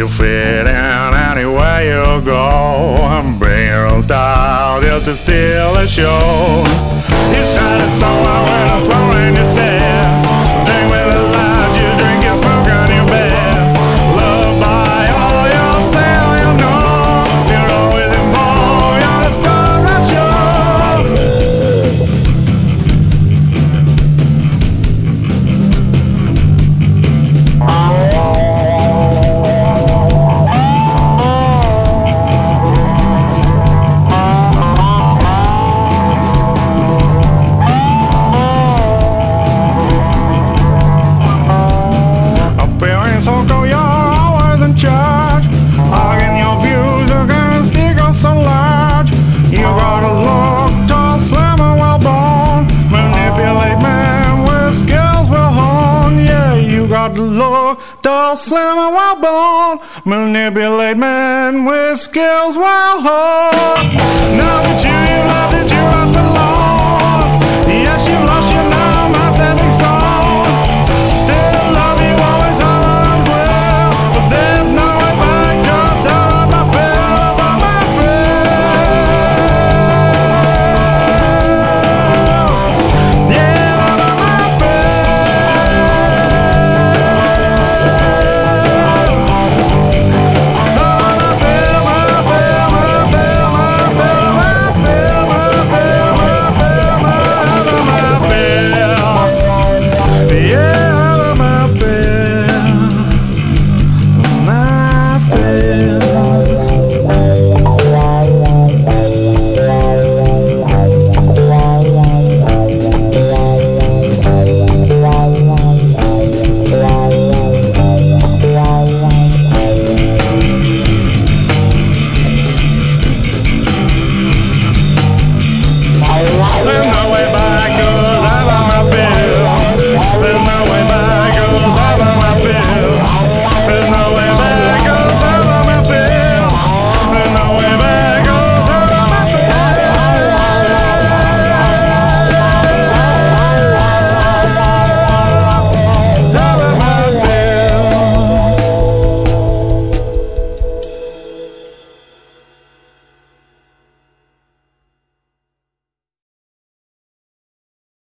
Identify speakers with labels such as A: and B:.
A: fit in anywhere you go. Bring your own style just to steal the show. You shot it so well with a soul in your set. Drink with a loud, you drink your smoke on your bed. Loved by all you'll say, all you know. You know with him all, you're the star of the show. Dull, slim and well born, manipulate men with skills well honed. Now that you love that you are so long.